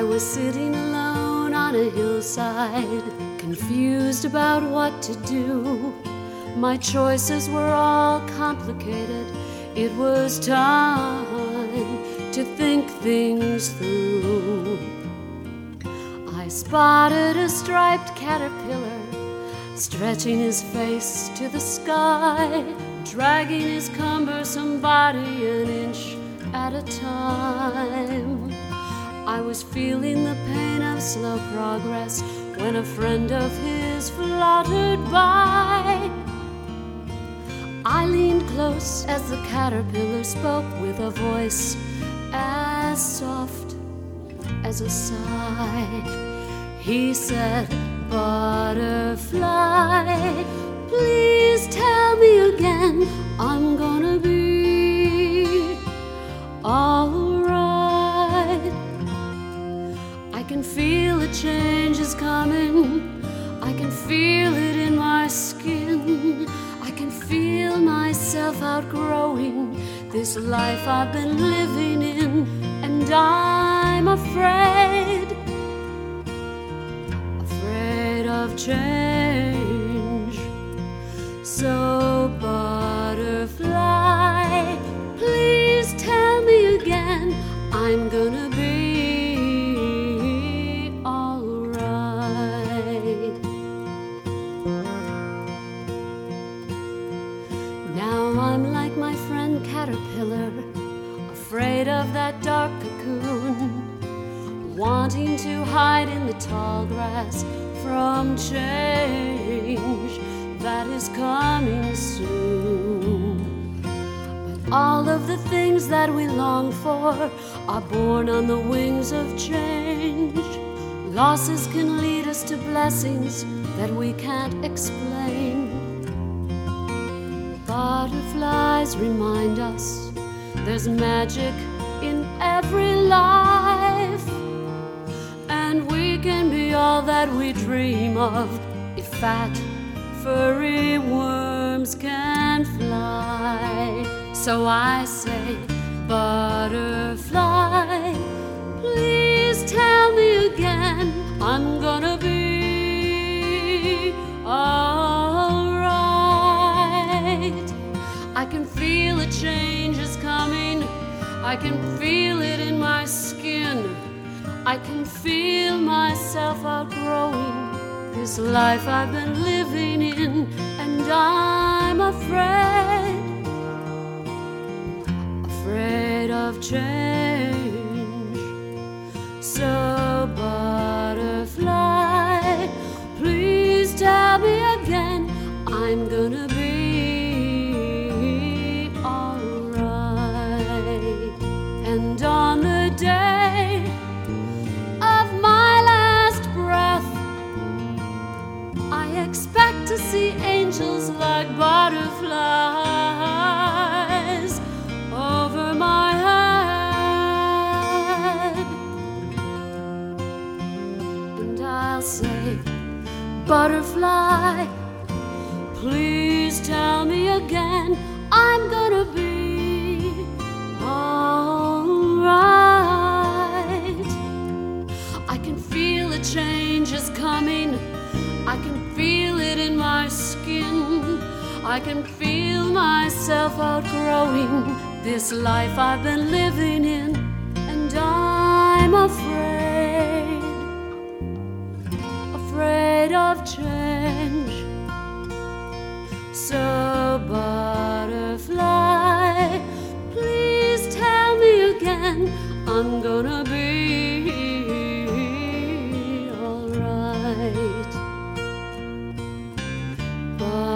I was sitting alone on a hillside, confused about what to do. My choices were all complicated. It was time to think things through. I spotted a striped caterpillar, stretching his face to the sky, dragging his cumbersome body an inch at a time. I was feeling the pain of slow progress when a friend of his fluttered by. I leaned close as the caterpillar spoke with a voice as soft as a sigh. He said, "Butterfly, please tell me again, I'm gonna be alright. I can feel a change is coming. I can feel it in my skin. I can feel myself outgrowing this life I've been living in, and I'm afraid of change. So butterfly, please tell me again, I'm gonna be alright." Now I'm like my friend caterpillar, afraid of that dark cocoon, wanting to hide in the tall grass from change that is coming soon. But all of the things that we long for are born on the wings of change. Losses can lead us to blessings that we can't explain. Butterflies remind us there's magic in every life, and we can be all that we dream of if fat, furry worms can fly. So I say, butterfly, please tell me again, I'm gonna be alright. I can feel a change is coming. I can feel it in my skin. I can feel myself outgrowing this life I've been living in, and I'm afraid of change. So butterfly, please tell me again, I'm gonna be alright. And on the day of my last breath, I expect to see angels like butterflies over my head. And I'll say, butterfly, please tell me again, I'm gonna be alright. I can feel a change is coming. I can feel it in my skin. I can feel myself outgrowing this life I've been living in, and I'm afraid of change. So butterfly, please tell me again, I'm gonna be alright.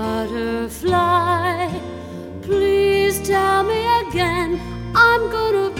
Butterfly, please tell me again, I'm gonna